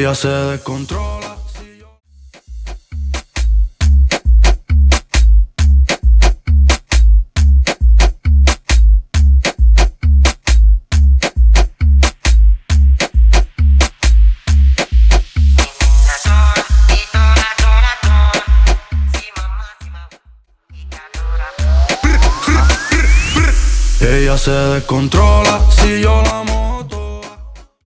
Ella se descontrola. Ella se descontrola si yo la muevo.